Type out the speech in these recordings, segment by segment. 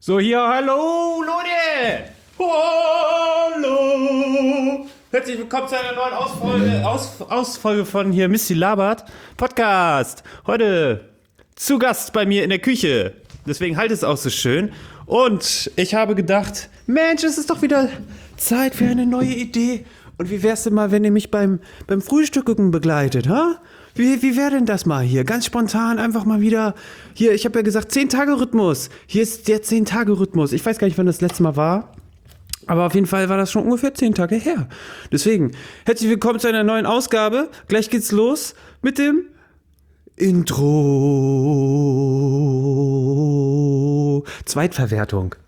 So, hier, hallo, Leute! Hallo! Herzlich willkommen zu einer neuen Ausfolge von hier Misty Labert Podcast. Heute zu Gast bei mir in der Küche. Deswegen halt es auch so schön. Und ich habe gedacht, Mensch, es ist doch wieder Zeit für eine neue Idee. Und wie wär's denn mal, wenn ihr mich beim Frühstücken begleitet, ha? Wie wäre denn das mal hier? Ganz spontan einfach mal wieder. Hier, ich habe ja gesagt, 10-Tage-Rhythmus. Hier ist der 10-Tage-Rhythmus. Ich weiß gar nicht, wann das letzte Mal war. Aber auf jeden Fall war das schon ungefähr 10 Tage her. Deswegen, herzlich willkommen zu einer neuen Ausgabe. Gleich geht's los mit dem Intro. Zweitverwertung.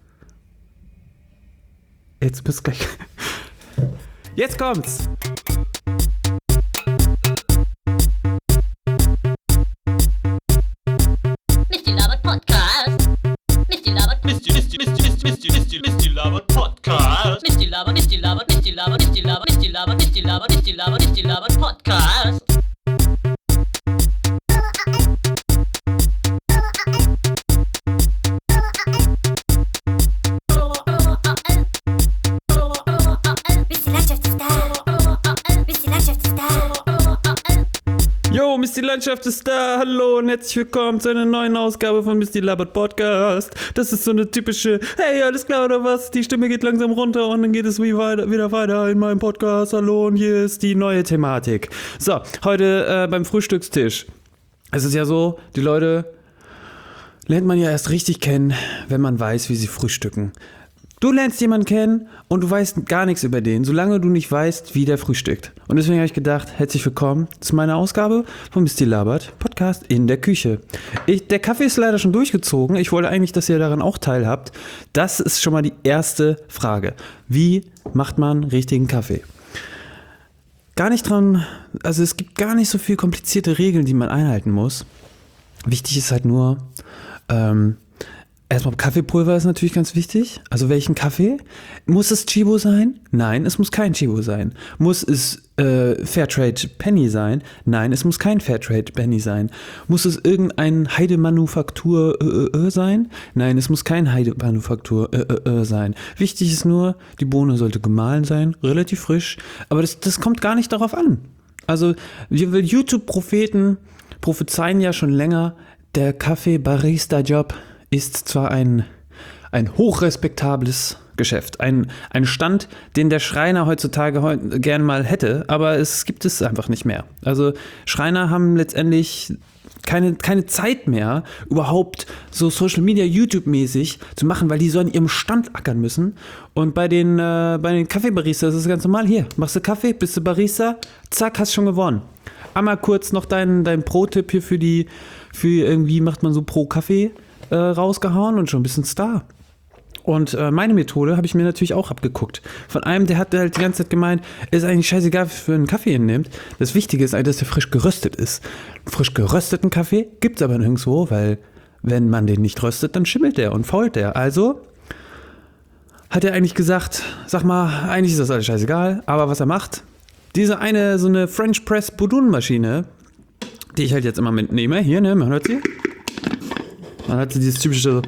Jetzt bis gleich. Jetzt kommt's. Misty Labert Podcast. Misty Labert. Misty Labert Podcast. Misty Labert, Misty Labert, Misty Labert, Misty Labert, Misty Labert, Misty Labert, Misty Labert, Misty Labert Podcast. Yo, Misty Landschaft ist da, hallo und herzlich willkommen zu einer neuen Ausgabe von Misty Labert Podcast. Das ist so eine typische, hey, alles klar oder was? Die Stimme geht langsam runter und dann geht es wieder weiter in meinem Podcast. Hallo und hier ist die neue Thematik. So, heute beim Frühstückstisch. Es ist ja so, die Leute lernt man ja erst richtig kennen, wenn man weiß, wie sie frühstücken. Du lernst jemanden kennen und du weißt gar nichts über den, solange du nicht weißt, wie der frühstückt. Und deswegen habe ich gedacht, herzlich willkommen zu meiner Ausgabe von Misty Labert Podcast in der Küche. Der Kaffee ist leider schon durchgezogen. Ich wollte eigentlich, dass ihr daran auch teilhabt. Das ist schon mal die erste Frage. Wie macht man richtigen Kaffee? Gar nicht dran, also es gibt gar nicht so viele komplizierte Regeln, die man einhalten muss. Wichtig ist halt nur, erstmal Kaffeepulver ist natürlich ganz wichtig. Also welchen Kaffee? Muss es Chibo sein? Nein, es muss kein Chibo sein. Muss es Fairtrade Penny sein? Nein, es muss kein Fairtrade Penny sein. Muss es irgendein Heidemanufaktur sein? Nein, es muss kein Heidemanufaktur sein. Wichtig ist nur, die Bohne sollte gemahlen sein, relativ frisch. Aber das kommt gar nicht darauf an. Also YouTube-Propheten prophezeien ja schon länger, der Kaffee-Barista-Job ist zwar ein hochrespektables Geschäft, ein Stand, den der Schreiner heutzutage gern mal hätte, aber es gibt es einfach nicht mehr. Also Schreiner haben letztendlich keine Zeit mehr, überhaupt so Social Media, YouTube-mäßig zu machen, weil die so an ihrem Stand ackern müssen. Und bei den Kaffeebaristas ist es ganz normal. Hier, machst du Kaffee, bist du Barista, zack, hast schon gewonnen. Einmal kurz noch dein Pro-Tipp hier für irgendwie macht man so pro Kaffee rausgehauen und schon ein bisschen Star. Und meine Methode habe ich mir natürlich auch abgeguckt. Von einem, der hat halt die ganze Zeit gemeint, ist eigentlich scheißegal, für einen Kaffee ihn nimmt. Das Wichtige ist eigentlich, dass der frisch geröstet ist. Frisch gerösteten Kaffee gibt es aber nirgendwo, weil wenn man den nicht röstet, dann schimmelt der und fault der. Also hat er eigentlich gesagt, sag mal, eigentlich ist das alles scheißegal, aber was er macht, so eine French Press Boudin-Maschine, die ich halt jetzt immer mitnehme, hier, ne, man hört sie. Man hat dieses typische.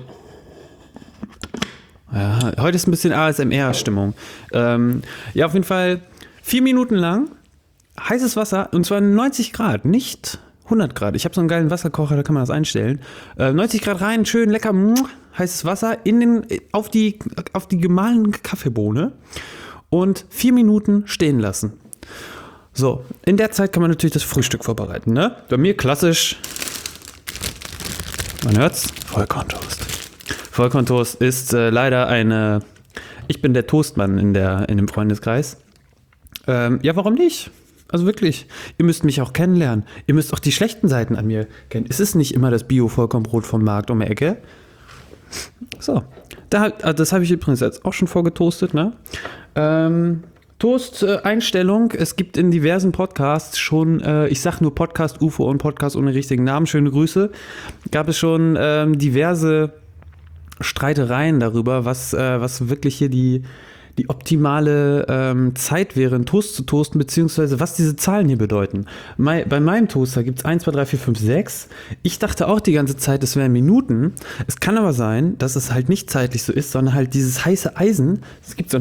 Ja, heute ist ein bisschen ASMR-Stimmung. Ja, auf jeden Fall 4 Minuten lang heißes Wasser und zwar 90 Grad, nicht 100 Grad. Ich habe so einen geilen Wasserkocher, da kann man das einstellen. 90 Grad rein, schön lecker heißes Wasser auf die gemahlene Kaffeebohne und 4 Minuten stehen lassen. So, in der Zeit kann man natürlich das Frühstück vorbereiten, ne? Bei mir klassisch. Man hört's? Vollkorntoast. Vollkorntoast ist leider ich bin der Toastmann in dem Freundeskreis. Ja, warum nicht? Also wirklich, ihr müsst mich auch kennenlernen. Ihr müsst auch die schlechten Seiten an mir kennen. Es ist nicht immer das Bio-Vollkornbrot vom Markt um die Ecke. So, das habe ich übrigens jetzt auch schon vorgetoastet, ne? Toast-Einstellung, es gibt in diversen Podcasts schon, ich sag nur Podcast UFO und Podcast ohne richtigen Namen, schöne Grüße, gab es schon diverse Streitereien darüber, was wirklich hier die die optimale Zeit wäre, einen Toast zu toasten, beziehungsweise was diese Zahlen hier bedeuten. Bei meinem Toaster gibt es 1, 2, 3, 4, 5, 6. Ich dachte auch die ganze Zeit, es wären Minuten. Es kann aber sein, dass es halt nicht zeitlich so ist, sondern halt dieses heiße Eisen. Es gibt so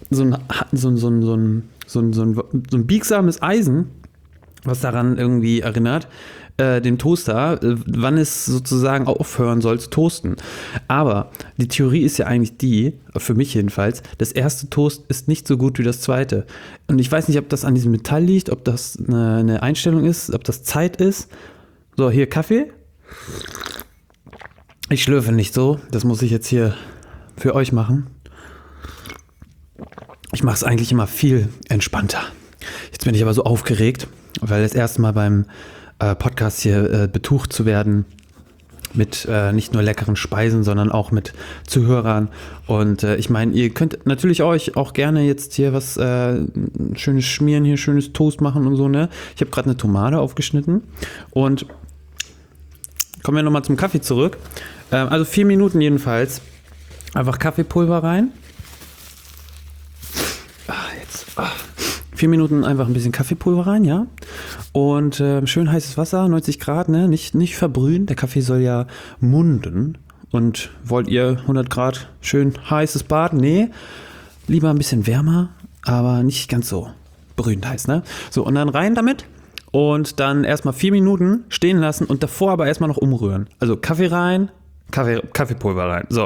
ein biegsames Eisen, was daran irgendwie erinnert, den Toaster, wann es sozusagen aufhören soll zu toasten. Aber die Theorie ist ja eigentlich die, für mich jedenfalls, das erste Toast ist nicht so gut wie das zweite. Und ich weiß nicht, ob das an diesem Metall liegt, ob das eine Einstellung ist, ob das Zeit ist. So, hier Kaffee. Ich schlürfe nicht so, das muss ich jetzt hier für euch machen. Ich mache es eigentlich immer viel entspannter. Jetzt bin ich aber so aufgeregt, weil das erste Mal beim Podcast hier betucht zu werden mit nicht nur leckeren Speisen, sondern auch mit Zuhörern. Und ich meine, ihr könnt natürlich euch auch gerne jetzt hier was schönes schmieren, hier schönes Toast machen und so, ne? Ich habe gerade eine Tomate aufgeschnitten und kommen wir nochmal zum Kaffee zurück. Also 4 Minuten jedenfalls. Einfach Kaffeepulver rein. 4 Minuten einfach ein bisschen Kaffeepulver rein, ja. Und schön heißes Wasser, 90 Grad, ne? Nicht verbrühen. Der Kaffee soll ja munden. Und wollt ihr 100 Grad schön heißes Bad? Nee, lieber ein bisschen wärmer, aber nicht ganz so brühend heiß, ne? So, und dann rein damit. Und dann erstmal 4 Minuten stehen lassen und davor aber erstmal noch umrühren. Also Kaffee rein, Kaffeepulver rein. So,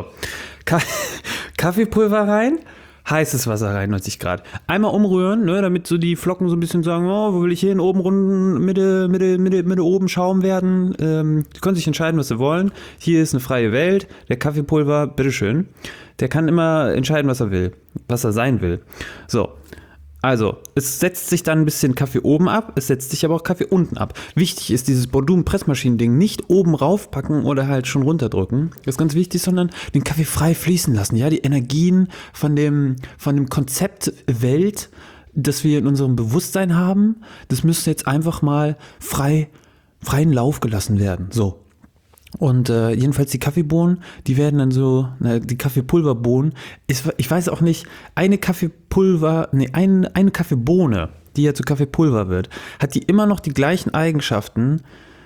Kaffeepulver rein. Heißes Wasser rein, 90 Grad. Einmal umrühren, ne, damit so die Flocken so ein bisschen sagen, oh, wo will ich hin? Oben runden, Mitte oben Schaum werden. Die können sich entscheiden, was sie wollen. Hier ist eine freie Welt. Der Kaffeepulver, bitteschön. Der kann immer entscheiden, was er will, was er sein will. So, also, es setzt sich dann ein bisschen Kaffee oben ab, es setzt sich aber auch Kaffee unten ab. Wichtig ist dieses Bordun-Pressmaschinen-Ding nicht oben raufpacken oder halt schon runterdrücken. Das ist ganz wichtig, sondern den Kaffee frei fließen lassen. Ja, die Energien von dem Konzept Welt, das wir in unserem Bewusstsein haben, das müsste jetzt einfach mal freien Lauf gelassen werden. So. Und jedenfalls die Kaffeebohnen, die werden dann so, die Kaffeepulverbohnen, ich weiß auch nicht, eine Kaffeebohne, die ja zu Kaffeepulver wird, hat die immer noch die gleichen Eigenschaften.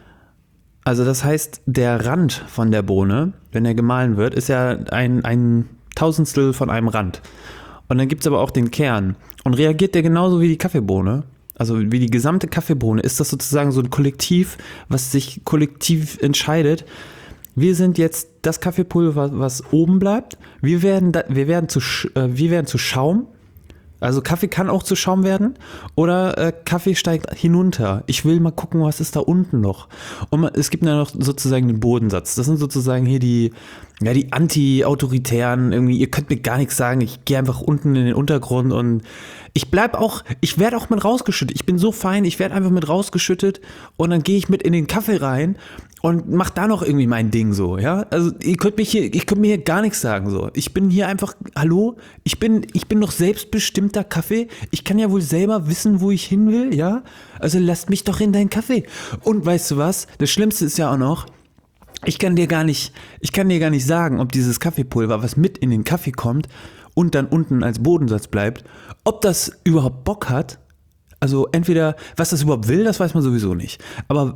Also das heißt, der Rand von der Bohne, wenn er gemahlen wird, ist ja ein Tausendstel von einem Rand. Und dann gibt es aber auch den Kern. Und reagiert der genauso wie die Kaffeebohne? Also wie die gesamte Kaffeebohne, ist das sozusagen so ein Kollektiv, was sich kollektiv entscheidet. Wir sind jetzt das Kaffeepulver, was oben bleibt. Wir werden zu Schaum. Also Kaffee kann auch zu Schaum werden. Oder Kaffee steigt hinunter. Ich will mal gucken, was ist da unten noch. Und es gibt ja noch sozusagen den Bodensatz. Das sind sozusagen hier die Anti-Autoritären. Irgendwie, ihr könnt mir gar nichts sagen. Ich gehe einfach unten in den Untergrund und ich werde auch mit rausgeschüttet. Ich bin so fein, ich werde einfach mit rausgeschüttet und dann gehe ich mit in den Kaffee rein und mach da noch irgendwie mein Ding so, ja. Also ihr könnt mir hier gar nichts sagen so. Ich bin hier einfach, hallo, ich bin doch selbstbestimmter Kaffee. Ich kann ja wohl selber wissen, wo ich hin will, ja. Also lasst mich doch in deinen Kaffee. Und weißt du was? Das Schlimmste ist ja auch noch, ich kann dir gar nicht sagen, ob dieses Kaffeepulver, was mit in den Kaffee kommt und dann unten als Bodensatz bleibt, ob das überhaupt Bock hat. Also entweder, was das überhaupt will, das weiß man sowieso nicht. Aber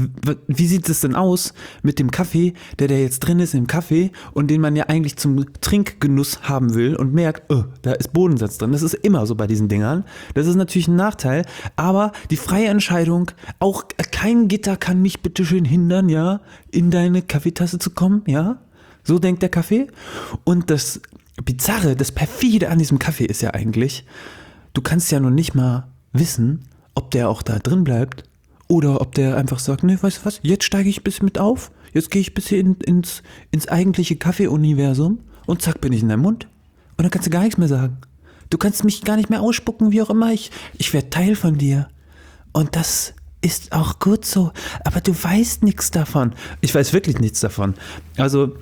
wie sieht es denn aus mit dem Kaffee, der jetzt drin ist im Kaffee und den man ja eigentlich zum Trinkgenuss haben will und merkt, da ist Bodensatz drin. Das ist immer so bei diesen Dingern. Das ist natürlich ein Nachteil, aber die freie Entscheidung, auch kein Gitter kann mich bitte schön hindern, ja, in deine Kaffeetasse zu kommen, ja. So denkt der Kaffee. Und das Bizarre, das Perfide an diesem Kaffee ist ja eigentlich, du kannst ja noch nicht mal wissen, ob der auch da drin bleibt oder ob der einfach sagt, ne, weißt du was, jetzt steige ich ein bisschen mit auf, jetzt gehe ich ein bisschen ins eigentliche Kaffee-Universum und zack, bin ich in deinem Mund. Und dann kannst du gar nichts mehr sagen. Du kannst mich gar nicht mehr ausspucken, wie auch immer. Ich werde Teil von dir. Und das ist auch gut so. Aber du weißt nichts davon. Ich weiß wirklich nichts davon. Also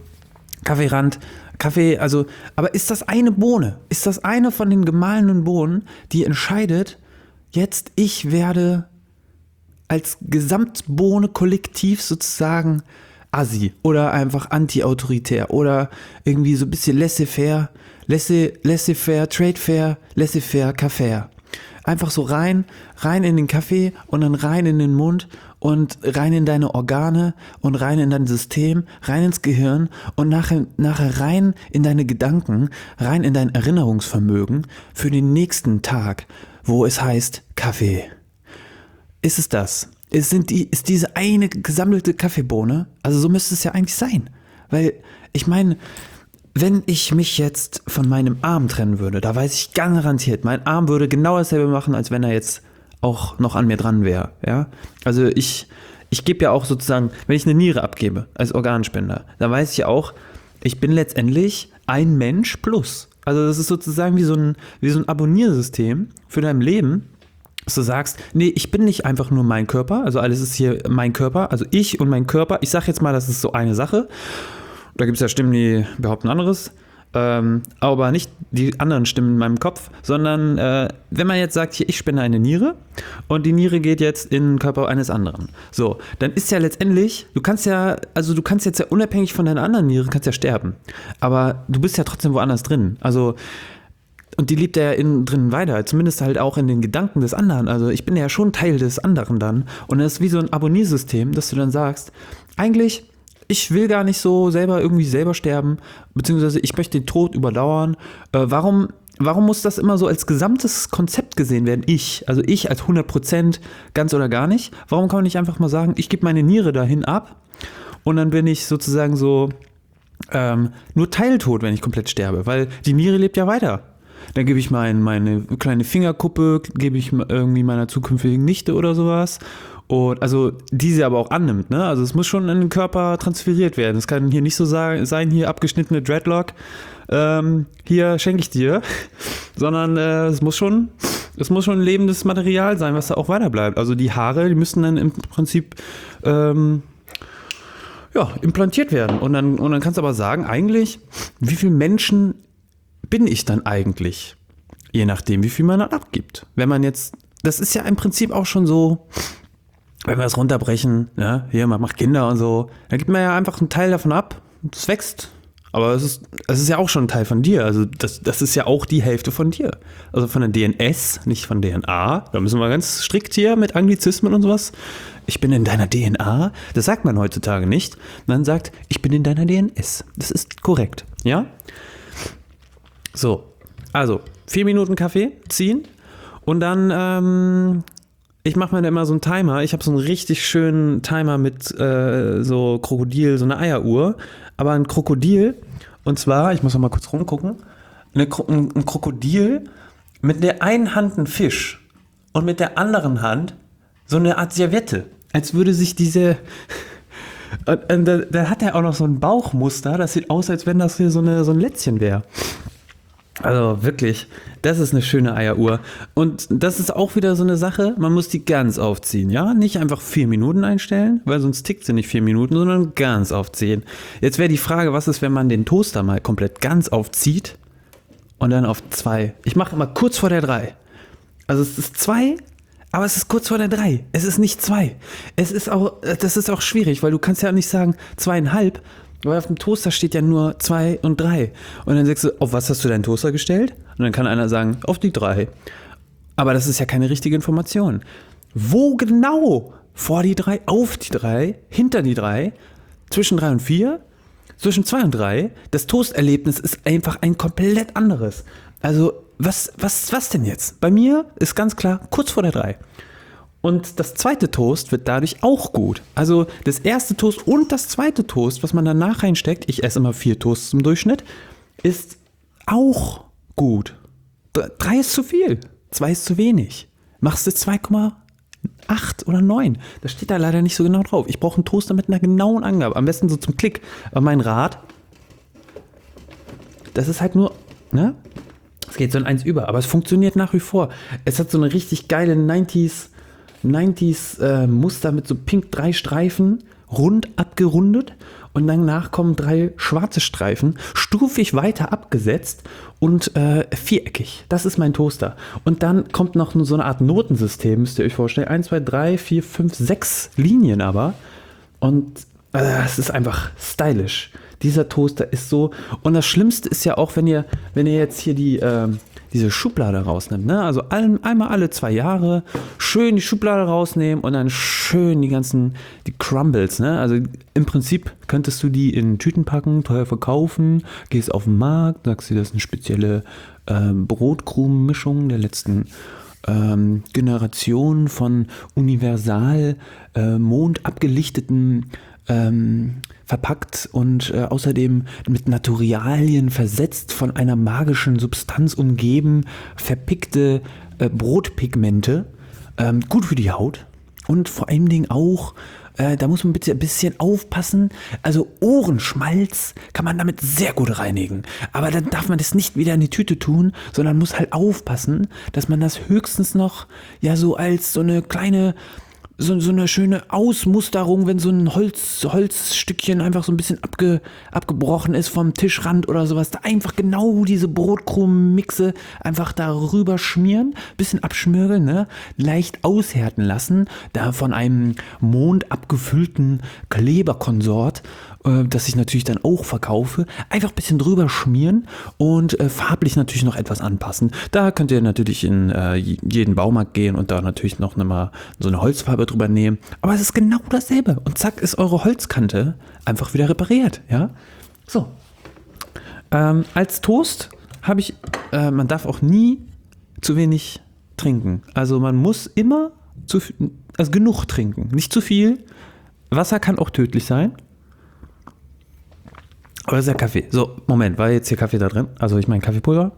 Kaffee, also, aber ist das eine Bohne? Ist das eine von den gemahlenen Bohnen, die entscheidet, jetzt ich werde als Gesamtbohne kollektiv sozusagen assi oder einfach anti-autoritär oder irgendwie so ein bisschen laissez-faire, laissez-faire, trade-fair, laissez-faire, Café. Einfach so rein in den Kaffee und dann rein in den Mund und rein in deine Organe und rein in dein System, rein ins Gehirn und nachher rein in deine Gedanken, rein in dein Erinnerungsvermögen für den nächsten Tag, wo es heißt Kaffee. Ist es das? Ist diese eine gesammelte Kaffeebohne? Also so müsste es ja eigentlich sein. Weil, ich meine, wenn ich mich jetzt von meinem Arm trennen würde, da weiß ich garantiert, mein Arm würde genau dasselbe machen, als wenn er jetzt auch noch an mir dran wäre. Ja? Also ich gebe ja auch sozusagen, wenn ich eine Niere abgebe als Organspender, dann weiß ich ja auch, ich bin letztendlich ein Mensch plus. Also das ist sozusagen wie so ein Abonniersystem für dein Leben, dass du sagst, nee, ich bin nicht einfach nur mein Körper, also alles ist hier mein Körper, also ich und mein Körper. Ich sage jetzt mal, das ist so eine Sache. Da gibt es ja Stimmen, die behaupten anderes, aber nicht die anderen Stimmen in meinem Kopf, sondern wenn man jetzt sagt, hier, ich spende eine Niere und die Niere geht jetzt in den Körper eines anderen. So, dann ist ja letztendlich, du kannst jetzt ja unabhängig von deiner anderen Niere, kannst ja sterben, aber du bist ja trotzdem woanders drin. Also, und die lebt ja innen drin weiter, zumindest halt auch in den Gedanken des anderen. Also ich bin ja schon Teil des anderen dann und das ist wie so ein Abonniersystem, dass du dann sagst, eigentlich ich will gar nicht so selber sterben, beziehungsweise ich möchte den Tod überdauern. Warum muss das immer so als gesamtes Konzept gesehen werden? Also ich als 100% ganz oder gar nicht. Warum kann man nicht einfach mal sagen, ich gebe meine Niere dahin ab und dann bin ich sozusagen so nur teiltot, wenn ich komplett sterbe, weil die Niere lebt ja weiter. Dann gebe ich meine kleine Fingerkuppe, gebe ich irgendwie meiner zukünftigen Nichte oder sowas. Und also die sie aber auch annimmt, ne? Also es muss schon in den Körper transferiert werden. Es kann hier nicht so sein, hier abgeschnittene Dreadlock, hier schenke ich dir, sondern es muss schon lebendes Material sein, was da auch weiter bleibt. Also die Haare, die müssen dann im Prinzip implantiert werden. Und dann kannst du aber sagen, eigentlich, wie viele Menschen bin ich dann eigentlich? Je nachdem, wie viel man dann abgibt. Wenn man jetzt, das ist ja im Prinzip auch schon so, wenn wir das runterbrechen, ja, hier, man macht Kinder und so, dann gibt man ja einfach einen Teil davon ab, das wächst. Aber es ist ja auch schon ein Teil von dir, also das ist ja auch die Hälfte von dir. Also von der DNS, nicht von DNA, da müssen wir ganz strikt hier mit Anglizismen und sowas. Ich bin in deiner DNA, das sagt man heutzutage nicht. Man sagt, ich bin in deiner DNS, das ist korrekt, ja? So, also 4 Minuten Kaffee ziehen und dann, ich mache mir da immer so einen Timer. Ich habe so einen richtig schönen Timer mit so Krokodil, so eine Eieruhr. Aber ein Krokodil, und zwar, ich muss noch mal kurz rumgucken, ein Krokodil mit der einen Hand ein Fisch und mit der anderen Hand so eine Art Serviette. Als würde sich diese... Und da hat er auch noch so ein Bauchmuster. Das sieht aus, als wenn das hier so ein Lätzchen wäre. Also wirklich, das ist eine schöne Eieruhr. Und das ist auch wieder so eine Sache, man muss die ganz aufziehen, ja? Nicht einfach 4 Minuten einstellen, weil sonst tickt sie nicht 4 Minuten, sondern ganz aufziehen. Jetzt wäre die Frage, was ist, wenn man den Toaster mal komplett ganz aufzieht und dann auf 2. Ich mache immer kurz vor der 3. Also es ist 2, aber es ist kurz vor der 3. Es ist nicht 2. Das ist auch schwierig, weil du kannst ja nicht sagen 2,5, weil auf dem Toaster steht ja nur 2 und 3. Und dann sagst du, auf was hast du deinen Toaster gestellt? Und dann kann einer sagen, auf die 3. Aber das ist ja keine richtige Information. Wo genau? Vor die 3, auf die 3, hinter die 3, zwischen 3 und 4, zwischen 2 und 3. Das Toasterlebnis ist einfach ein komplett anderes. Also, was denn jetzt? Bei mir ist ganz klar, kurz vor der 3. Und das zweite Toast wird dadurch auch gut. Also das erste Toast und das zweite Toast, was man danach reinsteckt, ich esse immer 4 Toasts im Durchschnitt, ist auch gut. 3 ist zu viel, 2 ist zu wenig. Machst du 2,8 oder 9. Das steht da leider nicht so genau drauf. Ich brauche einen Toaster mit einer genauen Angabe. Am besten so zum Klick. Aber mein Rat, das ist halt nur, ne? Es geht so in 1 über, aber es funktioniert nach wie vor. Es hat so eine richtig geile 90s Muster mit so pink 3 Streifen, rund abgerundet und danach kommen 3 schwarze Streifen, stufig weiter abgesetzt und viereckig. Das ist mein Toaster. Und dann kommt noch so eine Art Notensystem, müsst ihr euch vorstellen. 1, 2, 3, 4, 5, 6 Linien aber. Und Es ist einfach stylisch. Dieser Toaster ist so. Und das Schlimmste ist ja auch, wenn ihr jetzt hier diese Schublade rausnimmt. Ne? Also einmal alle 2 Jahre schön die Schublade rausnehmen und dann schön die Crumbles. Ne? Also im Prinzip könntest du die in Tüten packen, teuer verkaufen, gehst auf den Markt, sagst dir, das ist eine spezielle Brotkrumenmischung der letzten Generation von universal mondabgelichteten verpackt und außerdem mit Naturalien versetzt, von einer magischen Substanz umgeben, verpickte Brotpigmente, gut für die Haut und vor allen Dingen auch, da muss man bitte ein bisschen aufpassen, also Ohrenschmalz kann man damit sehr gut reinigen, aber dann darf man das nicht wieder in die Tüte tun, sondern muss halt aufpassen, dass man das höchstens noch ja so als so eine kleine so eine schöne Ausmusterung, wenn so ein Holzstückchen einfach so ein bisschen abgebrochen ist vom Tischrand oder sowas, da einfach genau diese Brotkrumenmixe einfach darüber schmieren, bisschen abschmirgeln, ne? Leicht aushärten lassen, da von einem mondabgefüllten Kleberkonsort, das ich natürlich dann auch verkaufe, einfach ein bisschen drüber schmieren und farblich natürlich noch etwas anpassen. Da könnt ihr natürlich in jeden Baumarkt gehen und da natürlich noch mal so eine Holzfarbe drüber nehmen. Aber es ist genau dasselbe. Und zack, ist eure Holzkante einfach wieder repariert. Ja? So. Als Toast habe ich, man darf auch nie zu wenig trinken. Also man muss immer genug trinken. Nicht zu viel. Wasser kann auch tödlich sein. Aber das ist ja Kaffee. So, Moment, war jetzt hier Kaffee da drin? Also ich meine Kaffeepulver?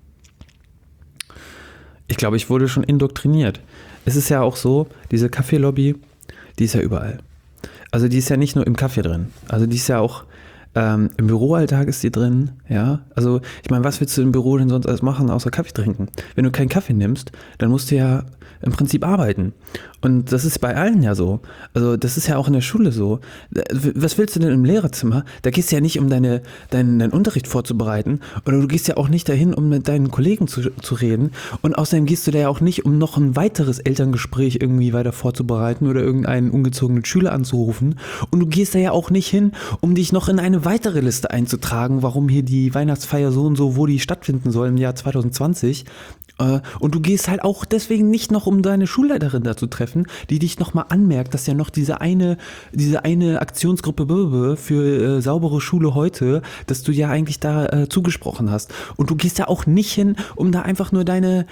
Ich glaube, ich wurde schon indoktriniert. Es ist ja auch so, diese Kaffeelobby, die ist ja überall. Also die ist ja nicht nur im Kaffee drin. Also die ist ja auch im Büroalltag ist die drin, ja. Also ich meine, was willst du im Büro denn sonst alles machen, außer Kaffee trinken? Wenn du keinen Kaffee nimmst, dann musst du ja im Prinzip arbeiten. Und das ist bei allen ja so. Also das ist ja auch in der Schule so. Was willst du denn im Lehrerzimmer? Da gehst du ja nicht, um deinen Unterricht vorzubereiten. Oder du gehst ja auch nicht dahin, um mit deinen Kollegen zu reden. Und außerdem gehst du da ja auch nicht, um noch ein weiteres Elterngespräch irgendwie weiter vorzubereiten oder irgendeinen ungezogenen Schüler anzurufen. Und du gehst da ja auch nicht hin, um dich noch in eine weitere Liste einzutragen, warum hier die Weihnachtsfeier so und so, wo die stattfinden soll im Jahr 2020. Und du gehst halt auch deswegen nicht noch, um deine Schulleiterin da zu treffen, die dich nochmal anmerkt, dass ja noch diese eine Aktionsgruppe für saubere Schule heute, dass du ja eigentlich da zugesprochen hast. Und du gehst ja auch nicht hin, um da einfach nur deine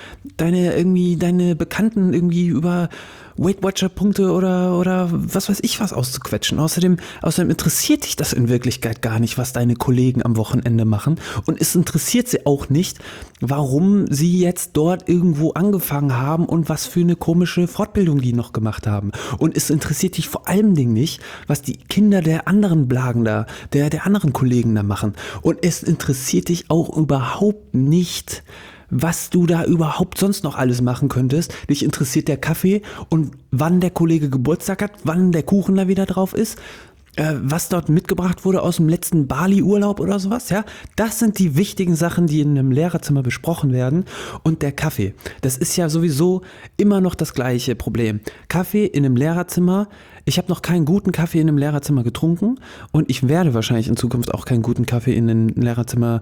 Bekannten irgendwie über Weight Watcher Punkte oder was weiß ich was auszuquetschen. Außerdem interessiert dich das in Wirklichkeit gar nicht, was deine Kollegen am Wochenende machen. Und es interessiert sie auch nicht, warum sie jetzt dort irgendwo angefangen haben und was für eine komische Fortbildung die noch gemacht haben. Und es interessiert dich vor allem nicht, was die Kinder der anderen Blagen da, der anderen Kollegen da machen. Und es interessiert dich auch überhaupt nicht, was du da überhaupt sonst noch alles machen könntest. Dich interessiert der Kaffee und wann der Kollege Geburtstag hat, wann der Kuchen da wieder drauf ist, was dort mitgebracht wurde aus dem letzten Bali-Urlaub oder sowas, ja. Das sind die wichtigen Sachen, die in einem Lehrerzimmer besprochen werden. Und der Kaffee, das ist ja sowieso immer noch das gleiche Problem. Kaffee in einem Lehrerzimmer, ich habe noch keinen guten Kaffee in einem Lehrerzimmer getrunken und ich werde wahrscheinlich in Zukunft auch keinen guten Kaffee in einem Lehrerzimmer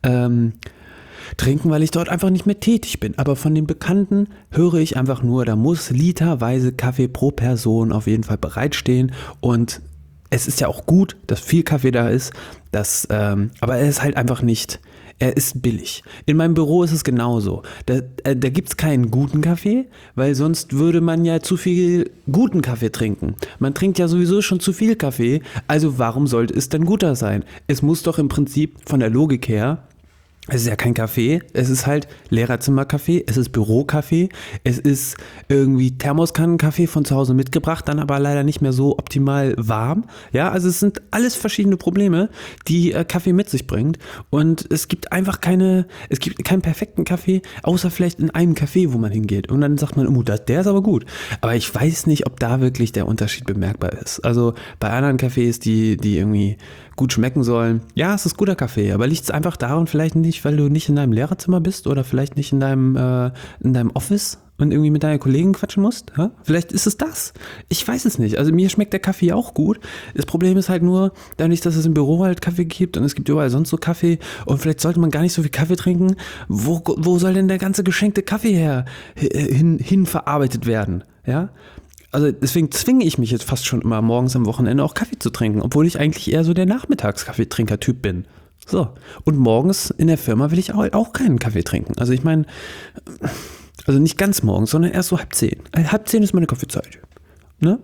trinken, weil ich dort einfach nicht mehr tätig bin. Aber von den Bekannten höre ich einfach nur, da muss literweise Kaffee pro Person auf jeden Fall bereitstehen und es ist ja auch gut, dass viel Kaffee da ist, aber er ist halt einfach nicht, er ist billig. In meinem Büro ist es genauso. Da gibt es keinen guten Kaffee, weil sonst würde man ja zu viel guten Kaffee trinken. Man trinkt ja sowieso schon zu viel Kaffee, also warum sollte es denn guter sein? Es muss doch im Prinzip von der Logik her, es ist ja kein Kaffee, es ist halt Lehrerzimmerkaffee, es ist Bürokaffee, es ist irgendwie Thermoskannenkaffee von zu Hause mitgebracht, dann aber leider nicht mehr so optimal warm. Ja, also es sind alles verschiedene Probleme, die Kaffee mit sich bringt und es gibt keinen perfekten Kaffee, außer vielleicht in einem Café, wo man hingeht und dann sagt man, oh, der ist aber gut. Aber ich weiß nicht, ob da wirklich der Unterschied bemerkbar ist. Also bei anderen Cafés, die irgendwie gut schmecken sollen, ja, es ist guter Kaffee, aber liegt es einfach daran vielleicht nicht, weil du nicht in deinem Lehrerzimmer bist oder vielleicht nicht in deinem Office und irgendwie mit deinen Kollegen quatschen musst? Ja? Vielleicht ist es das. Ich weiß es nicht. Also mir schmeckt der Kaffee auch gut. Das Problem ist halt nur, dadurch, dass es im Büro halt Kaffee gibt und es gibt überall sonst so Kaffee und vielleicht sollte man gar nicht so viel Kaffee trinken. Wo soll denn der ganze geschenkte Kaffee hin verarbeitet werden? Ja? Also deswegen zwinge ich mich jetzt fast schon immer morgens am Wochenende auch Kaffee zu trinken, obwohl ich eigentlich eher so der Nachmittagskaffeetrinker-Typ bin. So. Und morgens in der Firma will ich auch keinen Kaffee trinken. Also ich meine, also nicht ganz morgens, sondern erst so 9:30. 9:30 ist meine Kaffeezeit. Ne?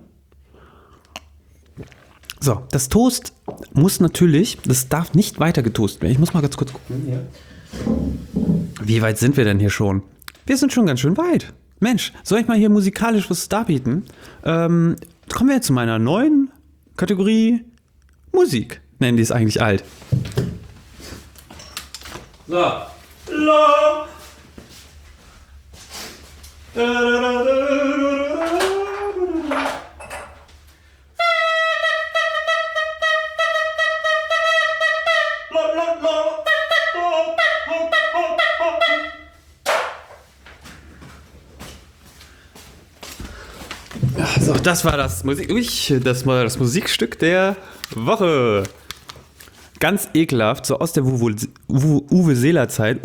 So, das Toast muss natürlich, das darf nicht weiter getoastet werden. Ich muss mal ganz kurz gucken. Hier. Wie weit sind wir denn hier schon? Wir sind schon ganz schön weit. Mensch, soll ich mal hier musikalisch was darbieten? Kommen wir jetzt zu meiner neuen Kategorie Musik. Nennen die es eigentlich alt. So. La. So, das war das das Musikstück der Woche. Ganz ekelhaft, so aus der Vuvuzela-Zeit.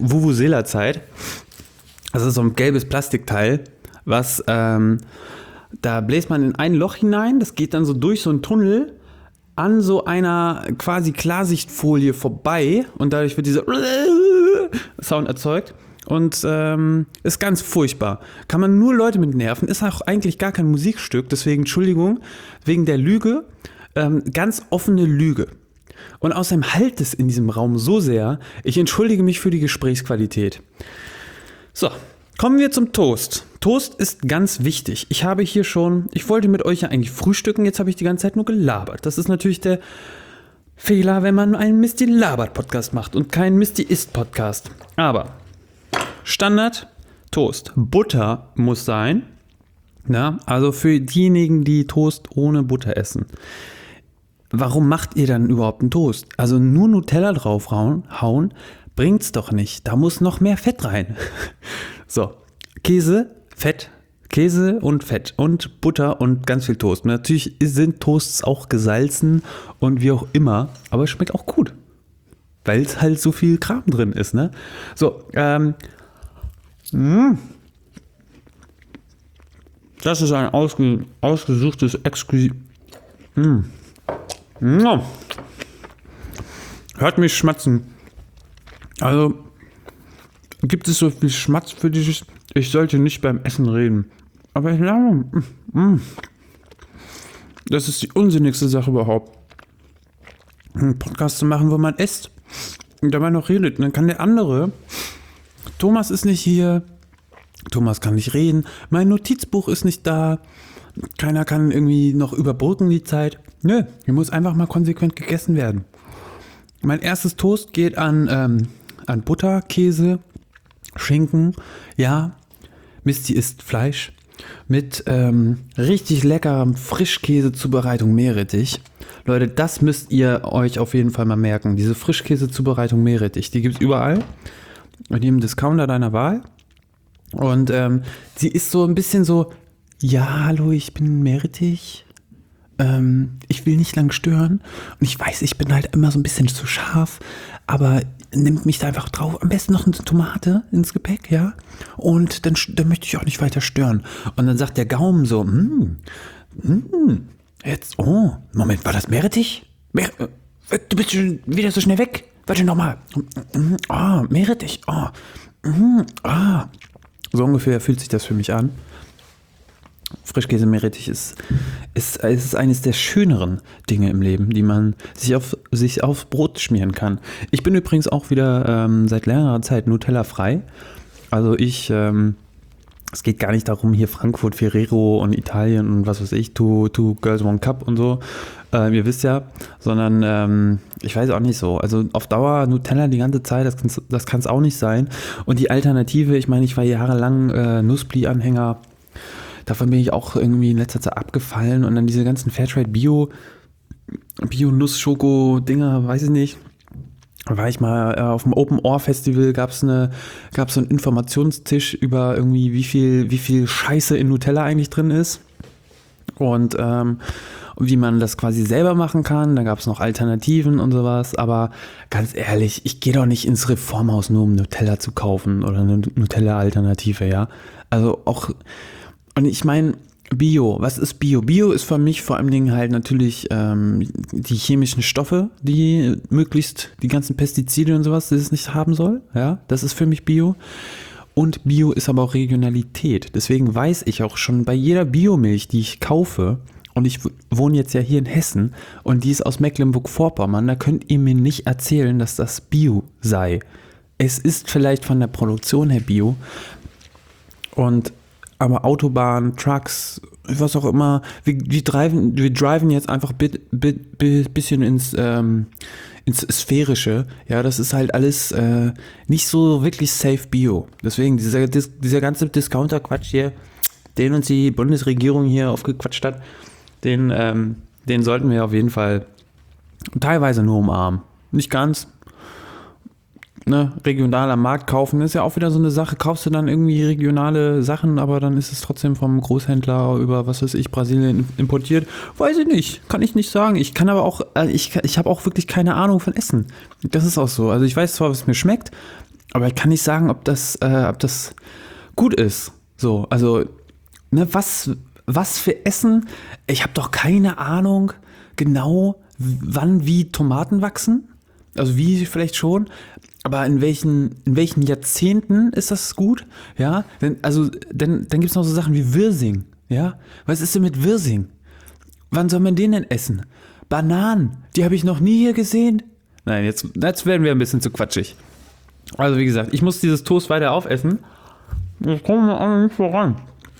Das ist so ein gelbes Plastikteil, was, da bläst man in ein Loch hinein, das geht dann so durch so einen Tunnel an so einer quasi Klarsichtfolie vorbei und dadurch wird dieser Sound erzeugt. Und ist ganz furchtbar. Kann man nur Leute mit nerven. Ist auch eigentlich gar kein Musikstück. Deswegen, Entschuldigung, wegen der Lüge. Ganz offene Lüge. Und außerdem halt es in diesem Raum so sehr. Ich entschuldige mich für die Gesprächsqualität. So, kommen wir zum Toast. Toast ist ganz wichtig. Ich wollte mit euch ja eigentlich frühstücken. Jetzt habe ich die ganze Zeit nur gelabert. Das ist natürlich der Fehler, wenn man einen Misty Labert Podcast macht und keinen Misty Ist Podcast. Aber Standard Toast. Butter muss sein. Ja, also für diejenigen, die Toast ohne Butter essen. Warum macht ihr dann überhaupt einen Toast? Also nur Nutella draufhauen bringt's doch nicht. Da muss noch mehr Fett rein. So, Käse, Fett, Käse und Fett und Butter und ganz viel Toast. Natürlich sind Toasts auch gesalzen und wie auch immer, aber es schmeckt auch gut. Weil es halt so viel Kram drin ist, ne? So, das ist ein ausgesuchtes Exquisit. Hört mich schmatzen. Also gibt es so viel Schmatz für dich? Ich sollte nicht beim Essen reden. Aber ich glaube, das ist die unsinnigste Sache überhaupt. Einen Podcast zu machen, wo man isst und dabei noch redet. Und dann kann der andere, Thomas ist nicht hier, Thomas kann nicht reden, mein Notizbuch ist nicht da, keiner kann irgendwie noch überbrücken die Zeit. Nö, hier muss einfach mal konsequent gegessen werden. Mein erstes Toast geht an Butter, Käse, Schinken, ja, Misty isst Fleisch mit richtig leckerem Frischkäse-Zubereitung Meerrettich. Leute, das müsst ihr euch auf jeden Fall mal merken. Diese Frischkäse-Zubereitung Meerrettich, die gibt es überall. In jedem Discounter deiner Wahl. Und sie ist so ein bisschen so, ja, hallo, ich bin Meerrettich. Ich will nicht lang stören. Und ich weiß, ich bin halt immer so ein bisschen zu scharf, aber nimmt mich da einfach drauf. Am besten noch eine Tomate ins Gepäck, ja. Und dann möchte ich auch nicht weiter stören. Und dann sagt der Gaumen so, jetzt, oh, Moment, war das Meerrettich? Du bist schon wieder so schnell weg. Warte nochmal. Meerrettich, So ungefähr fühlt sich das für mich an. Frischkäse Meerrettich ist eines der schöneren Dinge im Leben, die man sich aufs Brot schmieren kann. Ich bin übrigens auch wieder seit längerer Zeit Nutella frei. Also es geht gar nicht darum, hier Frankfurt, Ferrero und Italien und was weiß ich, two Girls, One Cup und so. Ihr wisst ja, sondern ich weiß auch nicht so. Also auf Dauer Nutella die ganze Zeit, das kann es auch nicht sein. Und die Alternative, ich meine, ich war jahrelang Nussbli-Anhänger. Davon bin ich auch irgendwie in letzter Zeit abgefallen und dann diese ganzen Fairtrade Bio-Nuss-Schoko-Dinger, weiß ich nicht. war ich mal auf dem Open Ohr Festival, gab's so einen Informationstisch über irgendwie wie viel Scheiße in Nutella eigentlich drin ist und wie man das quasi selber machen kann. Da gab es noch Alternativen und sowas, aber ganz ehrlich, ich gehe doch nicht ins Reformhaus nur um Nutella zu kaufen oder eine Nutella-Alternative, ja. Also auch, und ich meine, Bio, was ist Bio? Bio ist für mich vor allem Dingen halt natürlich die chemischen Stoffe, die möglichst die ganzen Pestizide und sowas, die es nicht haben soll. Ja, das ist für mich Bio. Und Bio ist aber auch Regionalität. Deswegen weiß ich auch schon bei jeder Biomilch, die ich kaufe, und ich wohne jetzt ja hier in Hessen und die ist aus Mecklenburg-Vorpommern, da könnt ihr mir nicht erzählen, dass das Bio sei. Es ist vielleicht von der Produktion her Bio, aber Autobahn, Trucks, was auch immer, wir driven jetzt einfach bisschen ins Sphärische. Ja, das ist halt alles nicht so wirklich safe Bio. Deswegen dieser ganze Discounter-Quatsch hier, den uns die Bundesregierung hier aufgequatscht hat, den sollten wir auf jeden Fall teilweise nur umarmen. Nicht ganz. Ne, regional am Markt kaufen, ist ja auch wieder so eine Sache, kaufst du dann irgendwie regionale Sachen, aber dann ist es trotzdem vom Großhändler über, was weiß ich, Brasilien importiert. Weiß ich nicht, kann ich nicht sagen. Ich kann aber auch, ich habe auch wirklich keine Ahnung von Essen. Das ist auch so. Also ich weiß zwar, was mir schmeckt, aber ich kann nicht sagen, ob das gut ist. So, also, ne, was für Essen? Ich habe doch keine Ahnung genau, wann wie Tomaten wachsen. Also wie vielleicht schon, aber in welchen Jahrzehnten ist das gut? Ja, dann gibt es noch so Sachen wie Wirsing. Ja, was ist denn mit Wirsing? Wann soll man den denn essen? Bananen, die habe ich noch nie hier gesehen. Nein, jetzt werden wir ein bisschen zu quatschig. Also wie gesagt, ich muss dieses Toast weiter aufessen. Ich komme aber nicht voran.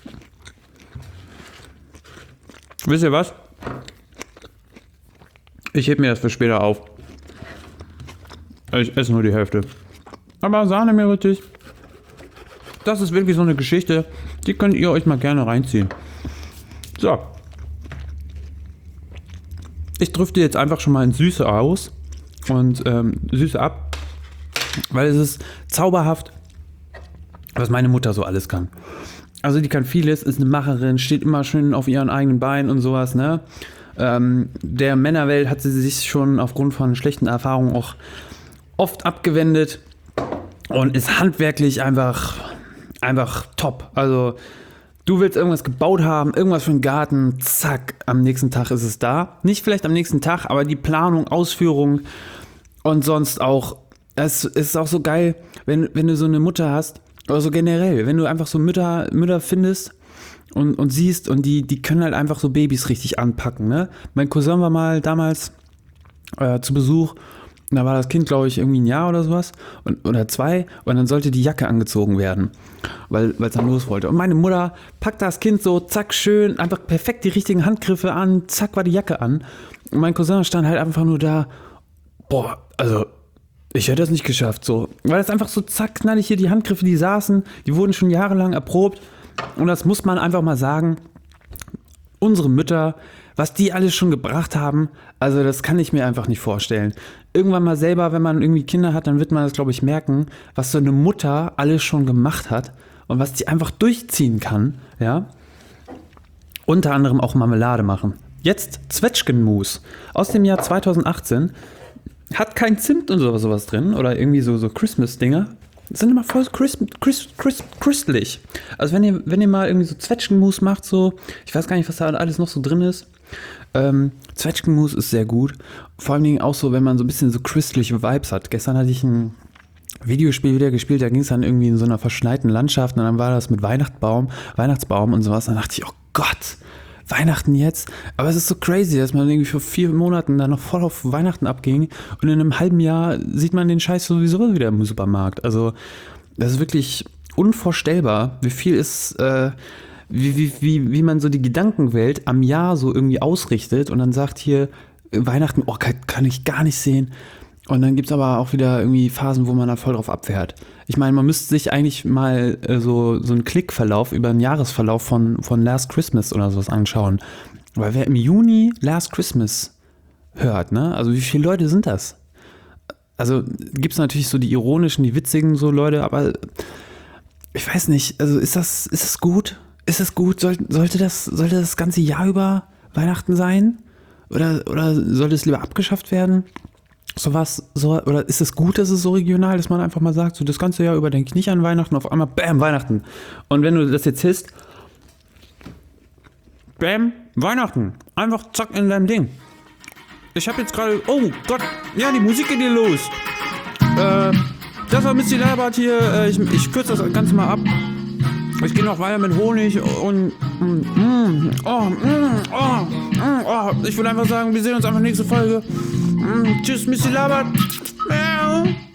Wisst ihr was? Ich heb mir das für später auf. Ich esse nur die Hälfte. Aber Sahne mir richtig. Das ist wirklich so eine Geschichte, die könnt ihr euch mal gerne reinziehen. So. Ich drifte jetzt einfach schon mal ins Süße aus und Süße ab, weil es ist zauberhaft, was meine Mutter so alles kann. Also die kann vieles, ist eine Macherin, steht immer schön auf ihren eigenen Beinen und sowas, ne? Der Männerwelt hat sie sich schon aufgrund von schlechten Erfahrungen auch oft abgewendet und ist handwerklich einfach top. Also du willst irgendwas gebaut haben, irgendwas für einen Garten, zack, am nächsten Tag ist es da. Nicht vielleicht am nächsten Tag, aber die Planung, Ausführung und sonst auch. Es ist auch so geil, wenn du so eine Mutter hast, oder so generell, wenn du einfach so Mütter findest und siehst und die können halt einfach so Babys richtig anpacken. Ne? Mein Cousin war mal damals zu Besuch. Da war das Kind, glaube ich, irgendwie ein Jahr oder sowas oder 2 und dann sollte die Jacke angezogen werden, weil es dann los wollte. Und meine Mutter packt das Kind so, zack, schön, einfach perfekt die richtigen Handgriffe an, zack, war die Jacke an. Und mein Cousin stand halt einfach nur da, boah, also ich hätte das nicht geschafft, so. Weil das einfach so zack, knallig hier die Handgriffe, die saßen, die wurden schon jahrelang erprobt und das muss man einfach mal sagen, unsere Mütter, was die alles schon gebracht haben, also das kann ich mir einfach nicht vorstellen. Irgendwann mal selber, wenn man irgendwie Kinder hat, dann wird man das, glaube ich, merken, was so eine Mutter alles schon gemacht hat und was die einfach durchziehen kann, ja. Unter anderem auch Marmelade machen. Jetzt Zwetschgenmus aus dem Jahr 2018. Hat kein Zimt und sowas drin oder irgendwie so Christmas-Dinger. Das sind immer voll crystelig. Also wenn ihr mal irgendwie so Zwetschgenmus macht, so, ich weiß gar nicht, was da alles noch so drin ist. Zwetschgenmus ist sehr gut. Vor allen Dingen auch so, wenn man so ein bisschen so christliche Vibes hat. Gestern hatte ich ein Videospiel wieder gespielt, da ging es dann irgendwie in so einer verschneiten Landschaft und dann war das mit Weihnachtsbaum und sowas. Dann dachte ich, oh Gott, Weihnachten jetzt? Aber es ist so crazy, dass man irgendwie vor 4 Monaten da noch voll auf Weihnachten abging und in einem halben Jahr sieht man den Scheiß sowieso wieder im Supermarkt. Also das ist wirklich unvorstellbar, wie viel ist, wie man so die Gedankenwelt am Jahr so irgendwie ausrichtet und dann sagt hier, Weihnachten, oh, kann ich gar nicht sehen. Und dann gibt es aber auch wieder irgendwie Phasen, wo man da voll drauf abfährt. Ich meine, man müsste sich eigentlich mal so einen Klickverlauf über einen Jahresverlauf von Last Christmas oder sowas anschauen. Weil wer im Juni Last Christmas hört, ne? Also wie viele Leute sind das? also gibt es natürlich so die ironischen, die witzigen so Leute, aber ich weiß nicht, also ist das gut? Ist es gut? Sollte das ganze Jahr über Weihnachten sein? Oder sollte es lieber abgeschafft werden? Oder ist es gut, dass es so regional, dass man einfach mal sagt, so das ganze Jahr über denke ich nicht an Weihnachten, auf einmal bam, Weihnachten. Und wenn du das jetzt hisst, bam, Weihnachten. Einfach zack in deinem Ding. Ich habe jetzt gerade, oh Gott, ja, die Musik geht hier los. Das war Misty Labert hier, ich kürze das Ganze mal ab. Ich gehe noch weiter mit Honig und ich würde einfach sagen, wir sehen uns einfach nächste Folge. Tschüss, Misty Labert.